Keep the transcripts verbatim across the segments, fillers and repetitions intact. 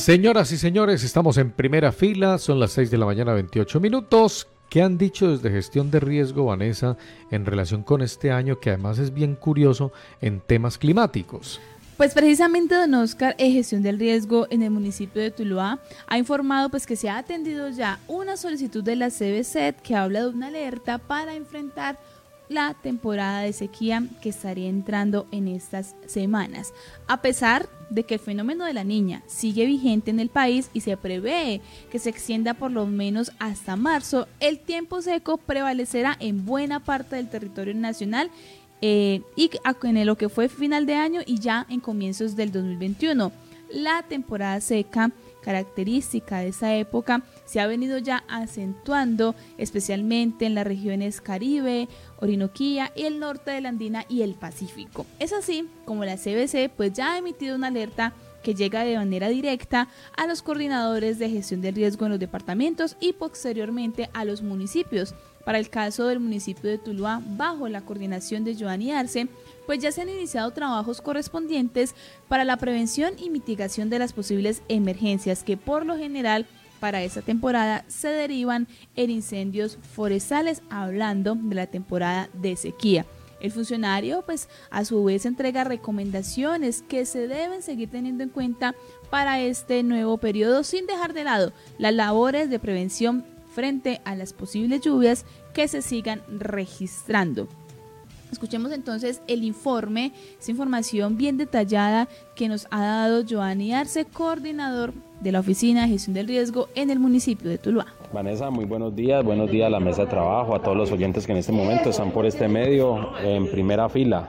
Señoras y señores, estamos en primera fila, son las seis de la mañana, veintiocho minutos. ¿Qué han dicho desde gestión de riesgo, Vanessa, en relación con este año, que además es bien curioso en temas climáticos? Pues precisamente don Oscar, en gestión del riesgo en el municipio de Tuluá, ha informado pues que se ha atendido ya una solicitud de la C B C E T que habla de una alerta para enfrentar la temporada de sequía que estaría entrando en estas semanas. A pesar de que el fenómeno de la Niña sigue vigente en el país y se prevé que se extienda por lo menos hasta marzo, el tiempo seco prevalecerá en buena parte del territorio nacional eh, y en lo que fue final de año y ya en comienzos del dos mil veintiuno. La temporada seca, característica de esa época, se ha venido ya acentuando especialmente en las regiones Caribe, Orinoquía y el norte de la Andina y el Pacífico. Es así como la C B C pues ya ha emitido una alerta que llega de manera directa a los coordinadores de gestión del riesgo en los departamentos y posteriormente a los municipios. Para el caso del municipio de Tuluá, bajo la coordinación de Giovanni Arce, pues ya se han iniciado trabajos correspondientes para la prevención y mitigación de las posibles emergencias que por lo general para esta temporada se derivan en incendios forestales, hablando de la temporada de sequía. El funcionario pues a su vez entrega recomendaciones que se deben seguir teniendo en cuenta para este nuevo periodo, sin dejar de lado las labores de prevención frente a las posibles lluvias que se sigan registrando. Escuchemos entonces el informe, esa información bien detallada que nos ha dado Giovanni Arce, coordinador de la Oficina de Gestión del Riesgo en el municipio de Tuluá. Vanessa, muy buenos días, buenos días a la mesa de trabajo, a todos los oyentes que en este momento están por este medio en primera fila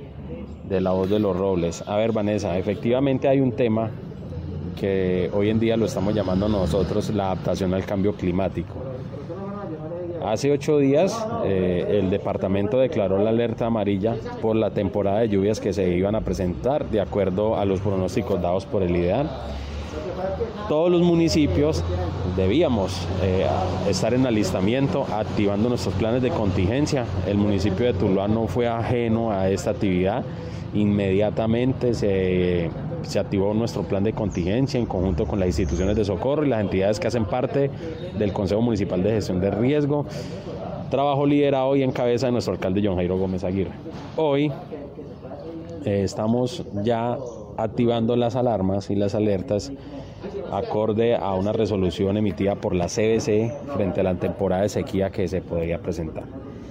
de La Voz de los Robles. A ver, Vanessa, efectivamente hay un tema que hoy en día lo estamos llamando nosotros la adaptación al cambio climático. Hace ocho días eh, el departamento declaró la alerta amarilla por la temporada de lluvias que se iban a presentar de acuerdo a los pronósticos dados por el IDEAN. Todos los municipios debíamos eh, estar en alistamiento, activando nuestros planes de contingencia. El municipio de Tuluá no fue ajeno a esta actividad. Inmediatamente se, se activó nuestro plan de contingencia en conjunto con las instituciones de socorro y las entidades que hacen parte del Consejo Municipal de Gestión de Riesgo. Trabajo liderado y en cabeza de nuestro alcalde John Jairo Gómez Aguirre. Hoy eh, estamos ya activando las alarmas y las alertas acorde a una resolución emitida por la C B C frente a la temporada de sequía que se podría presentar.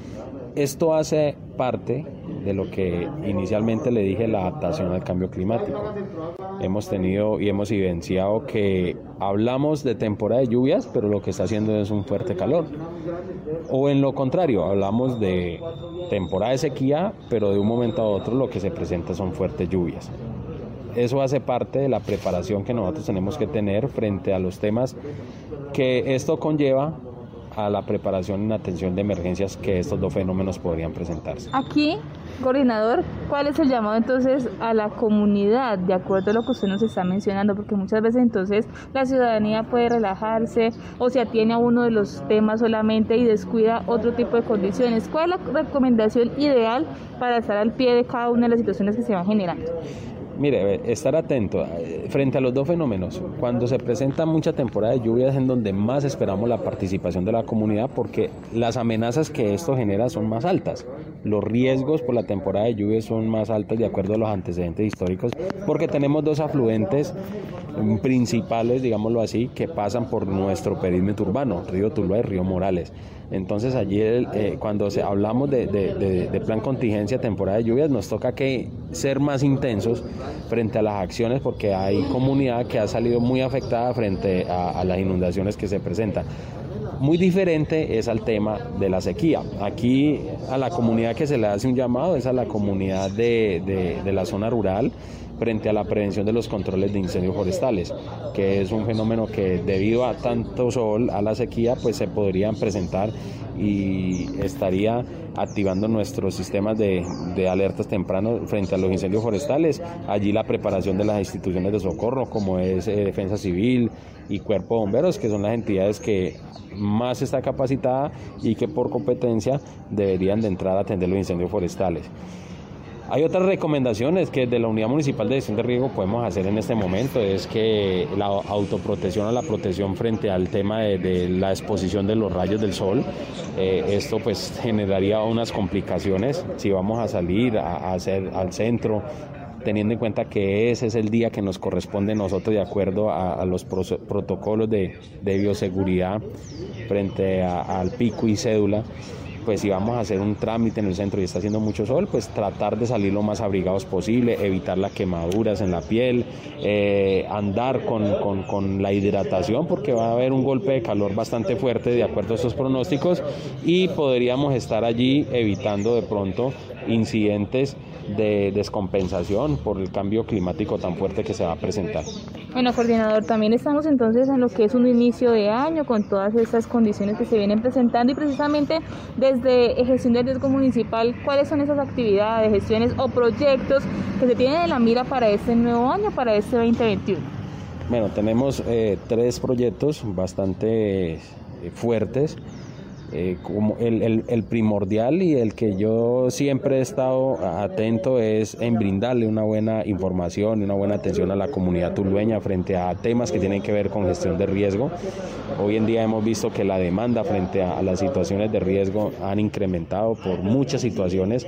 Esto hace parte de lo que inicialmente le dije, la adaptación al cambio climático. Hemos tenido y hemos evidenciado que hablamos de temporada de lluvias, pero lo que está haciendo es un fuerte calor. O en lo contrario, hablamos de temporada de sequía, pero de un momento a otro lo que se presenta son fuertes lluvias. Eso hace parte de la preparación que nosotros tenemos que tener frente a los temas que esto conlleva a la preparación en atención de emergencias que estos dos fenómenos podrían presentarse. Aquí, coordinador, ¿cuál es el llamado entonces a la comunidad de acuerdo a lo que usted nos está mencionando? Porque muchas veces entonces la ciudadanía puede relajarse o se atiene a uno de los temas solamente y descuida otro tipo de condiciones. ¿Cuál es la recomendación ideal para estar al pie de cada una de las situaciones que se van generando? Mire, estar atento frente a los dos fenómenos. Cuando se presenta mucha temporada de lluvias es en donde más esperamos la participación de la comunidad, porque las amenazas que esto genera son más altas. Los riesgos por la temporada de lluvias son más altos de acuerdo a los antecedentes históricos, porque tenemos dos afluentes principales, digámoslo así, que pasan por nuestro perímetro urbano, Río Tuluá y Río Morales. Entonces allí eh, cuando se, hablamos de, de, de, de plan contingencia, temporada de lluvias, nos toca que ser más intensos frente a las acciones, porque hay comunidad que ha salido muy afectada frente a, a las inundaciones que se presentan. Muy diferente es al tema de la sequía. Aquí a la comunidad que se le hace un llamado es a la comunidad de, de, de la zona rural, frente a la prevención de los controles de incendios forestales, que es un fenómeno que debido a tanto sol, a la sequía, pues se podrían presentar y estaría activando nuestros sistemas de, de alertas tempranos frente a los incendios forestales. Allí la preparación de las instituciones de socorro, como es eh, Defensa Civil y Cuerpo de Bomberos, que son las entidades que más está capacitada y que por competencia deberían de entrar a atender los incendios forestales. Hay otras recomendaciones que desde la Unidad Municipal de Gestión de Riesgo podemos hacer en este momento, es que la autoprotección o la protección frente al tema de, de la exposición de los rayos del sol, eh, esto pues generaría unas complicaciones si vamos a salir a, a hacer al centro, teniendo en cuenta que ese es el día que nos corresponde a nosotros de acuerdo a, a los pro, protocolos de, de bioseguridad frente a, al pico y cédula. Pues si vamos a hacer un trámite en el centro y está haciendo mucho sol, pues tratar de salir lo más abrigados posible, evitar las quemaduras en la piel, eh, andar con, con, con la hidratación, porque va a haber un golpe de calor bastante fuerte de acuerdo a estos pronósticos, y podríamos estar allí evitando de pronto incidentes de descompensación por el cambio climático tan fuerte que se va a presentar. Bueno, coordinador, también estamos entonces en lo que es un inicio de año con todas estas condiciones que se vienen presentando, y precisamente desde Gestión de Riesgo Municipal, ¿cuáles son esas actividades, gestiones o proyectos que se tienen en la mira para este nuevo año, para este veinte veintiuno? Bueno, tenemos eh, tres proyectos bastante eh, fuertes. Eh, como el, el, el primordial y el que yo siempre he estado atento es en brindarle una buena información y una buena atención a la comunidad tulueña frente a temas que tienen que ver con gestión de riesgo. Hoy en día hemos visto que la demanda frente a, a las situaciones de riesgo han incrementado por muchas situaciones.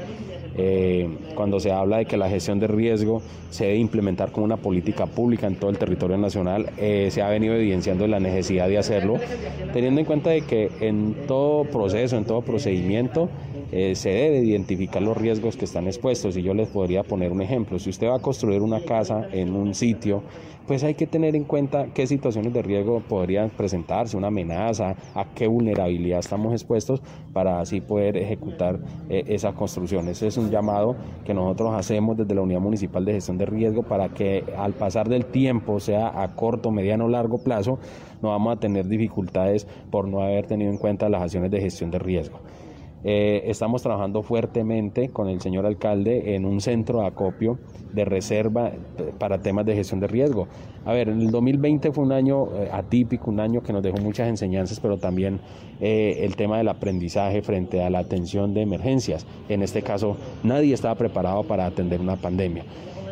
Eh, cuando se habla de que la gestión de riesgo se debe implementar como una política pública en todo el territorio nacional, eh, se ha venido evidenciando la necesidad de hacerlo, teniendo en cuenta de que en todo proceso, en todo procedimiento, eh, se debe identificar los riesgos que están expuestos. Y yo les podría poner un ejemplo: si usted va a construir una casa en un sitio, pues hay que tener en cuenta qué situaciones de riesgo podrían presentarse, una amenaza, a qué vulnerabilidad estamos expuestos, para así poder ejecutar eh, esa construcción. Ese es un llamado que nosotros hacemos desde la Unidad Municipal de Gestión de Riesgo, para que al pasar del tiempo, sea a corto, mediano o largo plazo, no vamos a tener dificultades por no haber tenido en cuenta las acciones de gestión de riesgo. Eh, estamos trabajando fuertemente con el señor alcalde en un centro de acopio de reserva para temas de gestión de riesgo. A ver, el dos mil veinte fue un año eh, atípico, un año que nos dejó muchas enseñanzas, pero también eh, el tema del aprendizaje frente a la atención de emergencias. En este caso, nadie estaba preparado para atender una pandemia.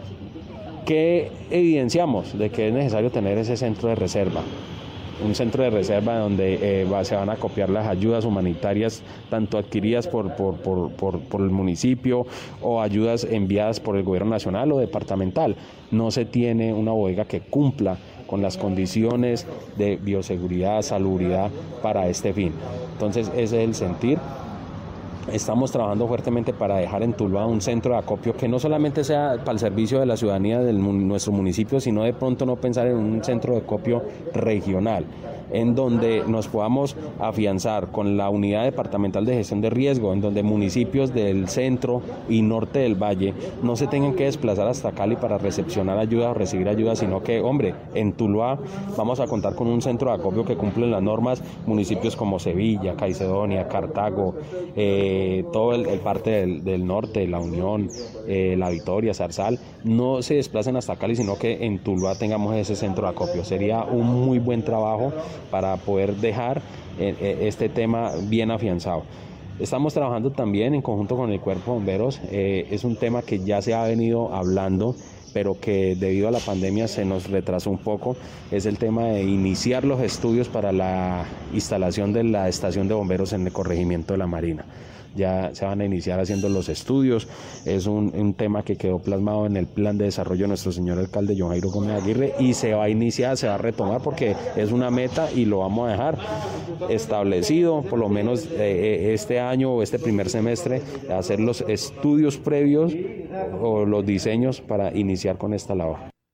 ¿Qué evidenciamos? De que es necesario tener ese centro de reserva. Un centro de reserva donde eh, va, se van a acopiar las ayudas humanitarias, tanto adquiridas por, por, por, por, por el municipio, o ayudas enviadas por el gobierno nacional o departamental. No se tiene una bodega que cumpla con las condiciones de bioseguridad, salubridad para este fin. Entonces ese es el sentir. Estamos trabajando fuertemente para dejar en Tuluá un centro de acopio que no solamente sea para el servicio de la ciudadanía de nuestro municipio, sino de pronto no pensar en un centro de acopio regional, en donde nos podamos afianzar con la Unidad Departamental de Gestión de Riesgo, en donde municipios del centro y norte del valle no se tengan que desplazar hasta Cali para recepcionar ayuda o recibir ayuda, sino que, hombre, en Tuluá vamos a contar con un centro de acopio que cumple las normas. Municipios como Sevilla, Caicedonia, Cartago, eh, todo el, el parte del, del norte, La Unión, eh, La Victoria, Zarzal, no se desplacen hasta Cali, sino que en Tuluá tengamos ese centro de acopio. Sería un muy buen trabajo para poder dejar eh, este tema bien afianzado. Estamos trabajando también en conjunto con el Cuerpo de Bomberos. Eh, es un tema que ya se ha venido hablando, pero que debido a la pandemia se nos retrasó un poco. Es el tema de iniciar los estudios para la instalación de la estación de bomberos en el corregimiento de La Marina. Ya se van a iniciar haciendo los estudios. Es un, un tema que quedó plasmado en el plan de desarrollo de nuestro señor alcalde John Jairo Gómez Aguirre, y se va a iniciar, se va a retomar, porque es una meta y lo vamos a dejar establecido, por lo menos eh, este año o este primer semestre, hacer los estudios previos o los diseños para iniciar con esta labor.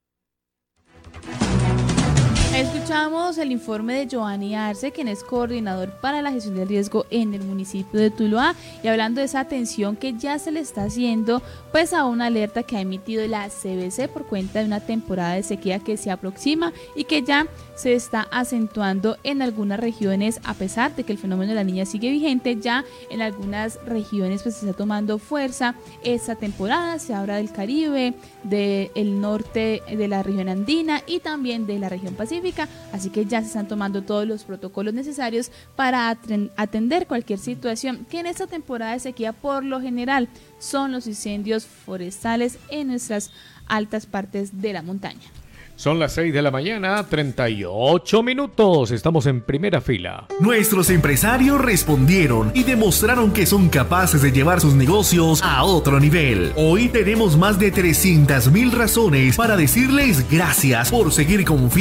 Escuchamos el informe de Giovanni Arce, quien es coordinador para la gestión de riesgo en el municipio de Tuluá, y hablando de esa atención que ya se le está haciendo pues a una alerta que ha emitido la C B C por cuenta de una temporada de sequía que se aproxima y que ya se está acentuando en algunas regiones. A pesar de que el fenómeno de la Niña sigue vigente, ya en algunas regiones pues se está tomando fuerza esta temporada. Se habla del Caribe, del norte de la región andina y también de la región pacífica, Así que ya se están tomando todos los protocolos necesarios para atender cualquier situación que en esta temporada de sequía por lo general son los incendios forestales en nuestras altas partes de la montaña. Son las seis de la mañana, treinta y ocho minutos. Estamos en primera fila. Nuestros empresarios respondieron y demostraron que son capaces de llevar sus negocios a otro nivel. Hoy tenemos más de trescientas mil razones para decirles gracias por seguir confiando